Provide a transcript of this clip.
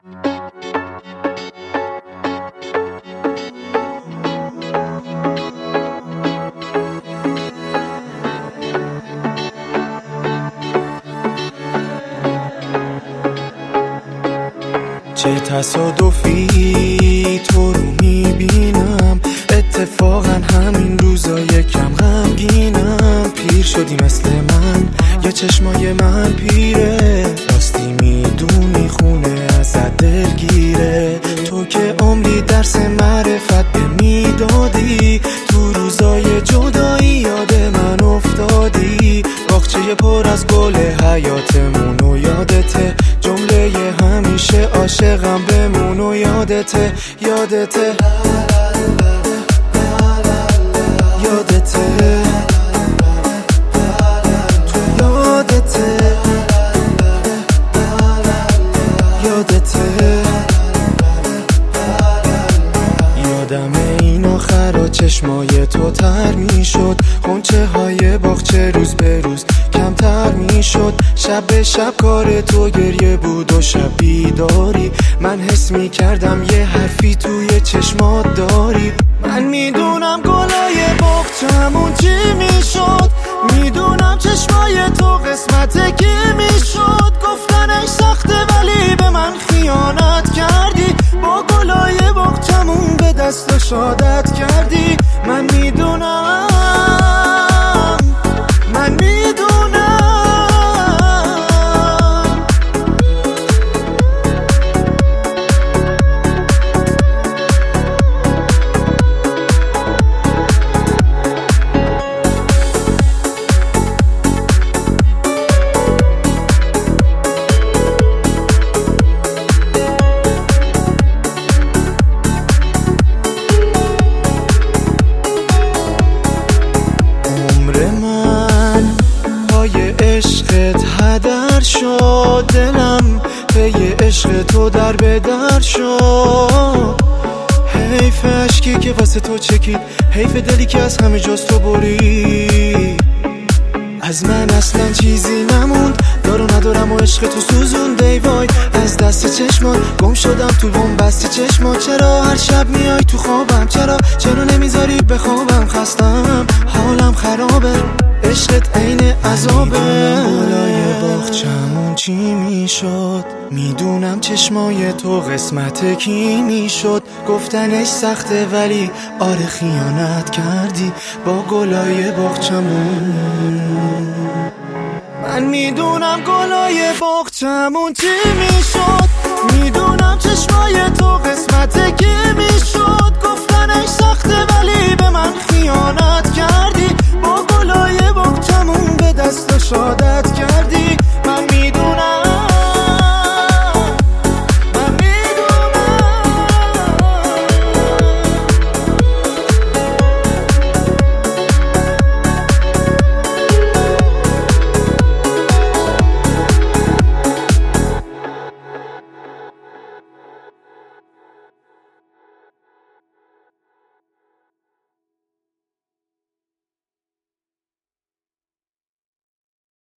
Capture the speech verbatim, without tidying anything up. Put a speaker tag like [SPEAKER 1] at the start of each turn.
[SPEAKER 1] چه تصادفی تو رو میبینم، اتفاقا همین روزای کم غمگینم. پیر شدی مثل من یا چشمای من پیره، راستی میدونی خونه ازت دلگیره. تو که عمری درس معرفت به میدادی، تو روزای جدایی یاد من افتادی. باغچه پر از گل حیاتمون و یادته، جمله همیشه عاشقم بمون و یادته یادته یادته تو یادته یادته یادم این آخر چشمای تو تر می شد، غنچه های باغچه روز به روز کمتر می شد. شب به شب کار تو گریه بود و شب بیداری، من حس می کردم یه حرفی توی چشمات داری. من میدونم گلای باغچمون چی می شد، میدونم چشمای تو قسمت کی می شد. گفتنش سخته ولی به من خیانت کردی، با گلای باغچمون به دست شادت کردی. من میدونم من میدونم عشقت هدر شد، دلم پی عشق تو در به در شد. حیف عشقی که واسه تو چکید، حیف دلی که از همه جاست تو برید. از من اصلا چیزی نموند، دارو ندارم و عشق تو سوزون دی وای. از دست چشمات گم شدم تو بن‌بست چشمات. چرا هر شب میای تو خوابم، چرا چرا نمیذاری بخوابم؟ خستم حالم خرابه، عشقت عین عذابه. گلای باغچمون چی میشد، میدونم چشمای تو قسمت کی میشد. گفتنش سخته ولی آره خیانت کردی با گلای باغچمون. من میدونم گلای باغچمون چی میشد،